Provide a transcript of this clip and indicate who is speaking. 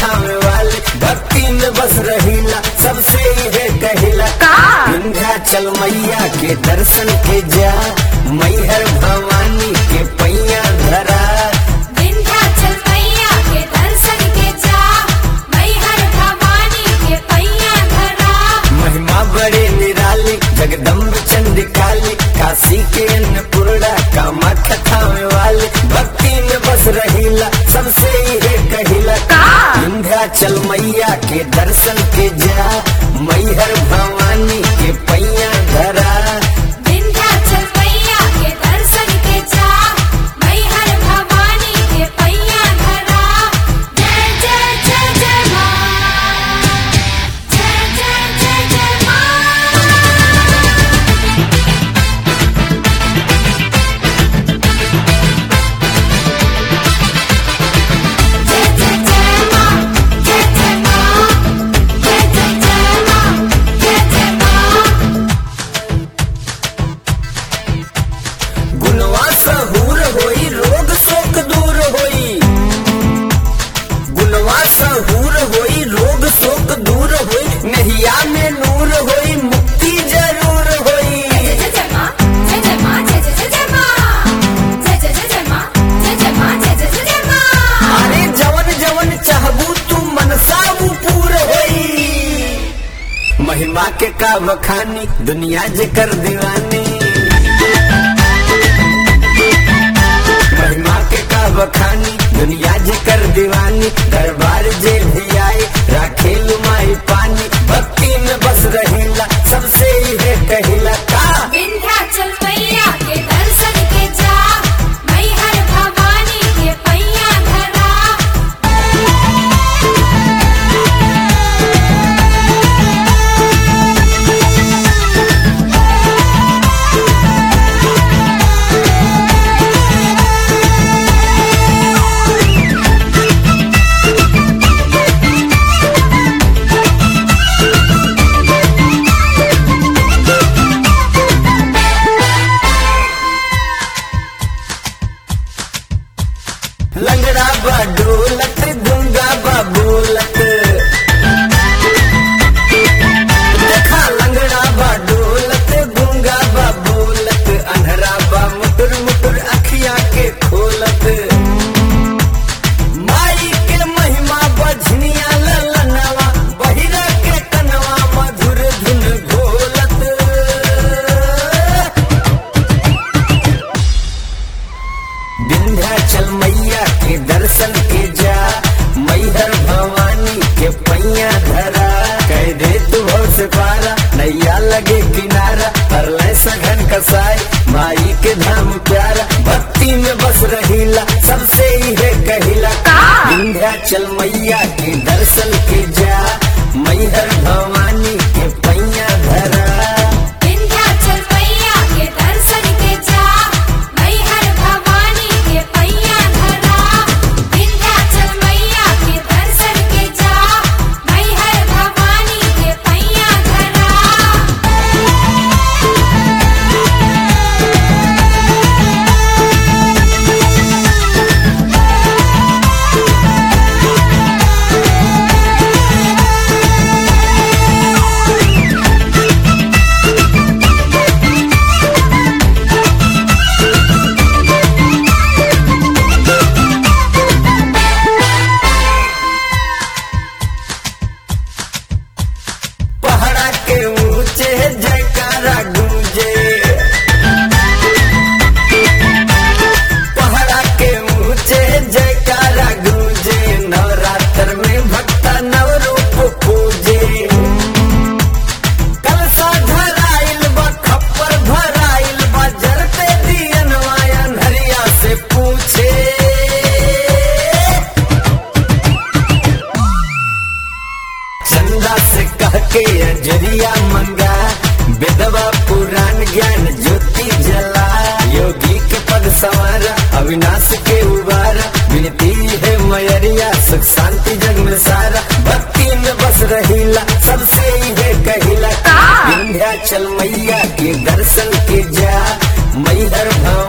Speaker 1: थामे वाले, भक्ति में बस रहीला सबसे है कहिला। विंध्याचल मैया के दर्शन के जा, मैहर भवानी के पैया धरा।
Speaker 2: विंध्याचल मैया के दर्शन के जा, मैहर भवानी के पैया धरा।
Speaker 1: महिमा बड़े निराली जगदम्ब चंडिकाली, काशी के अन्नपूर्णा कामाख्या थामे वाले, भक्ति में बस रहीला सबसे है कहिला। विंध्याचल मैया के दर्शन के जा, मैहर भवानी के पैया धरा।
Speaker 2: विंध्याचल मैया के दर्शन के जा, मैहर भवानी के पैया धरा। जय जय जय जय मां, जय जय जय जय मां। जय जय जय मां, जय जय मां, जय जय जय मां, जय जय मां।
Speaker 1: गुणवा सहूर होई रोग शोक दूर होई, गुणवा सहूर होई रोग शोक दूर होई, नहिया में नूर होई मुक्ति जरूर होई।
Speaker 2: जय जय मां, जय जय मां, जय जय जय मां, जय जय जय मां, जय जय मां, जय जय जय मां।
Speaker 1: अरे जवन जवन चाहबू तू मनसा वो पूर होई। महिमा के का बखानी दुनिया जे कर दीवानी, महिमा के का बखानी दुनिया जे कर दीवानी। दरबार जे भी आए राखे लुमाई पानी, भक्ति में बस रहीला सबसे है कहिला। का
Speaker 2: विंध्याचल मैया के दर्शन के जा, मैहर भवानी के पैया धरा।
Speaker 1: लंगड़ा बा डोलत गुंगा बा बोलत, देखा लंगड़ा बा डोलत गुंगा बा बोलत, अनहरा बा मुटुर मुटुर अखिया के खोलत। माई के महिमा बझनिया ललनवा, बहिरा के कनवा मधुर धुन घोलत। विंध्याचल मैया के दर्शन के जा, मैहर भवानी के पैया धरा। कह दे तू भव से पारा, नैया लगे किनारा, हर ले सघन कसाई माई के धाम प्यारा। भक्ति में बस रहीला सबसे ही है कहिला। विंध्याचल मैया के दर्शन के जा, मैहर भवानी के पैया धरा।
Speaker 2: विंध्याचल मैया के दर्शन के जा, मैहर भवानी के पैया धरा। विंध्याचल मैया के दर्शन के जा, मैहर भवानी के पैया धरा।
Speaker 1: पहाड़ा के ऊंचे जयकारा गूंजे, पहाड़ा के ऊंचे जयकारा गूंजे, नवरात्र में भक्ता नव रूप पूजे। कलसा धराइल बा खप्पर भराइल बा, जरते दियनवा अन्हरिया से पूछे। चंदा से कह के अजरिया मंगा, विधवा पुराण ज्ञान ज्योति जला। योगी के पद संवारा, अविनाश के उबारा, विनती है मयरिया सुख शांति जग में सारा। भक्ति में बस रहीला सबसे ही है कहिला। विंध्याचल मैया के दर्शन के जा, मैहर भवानी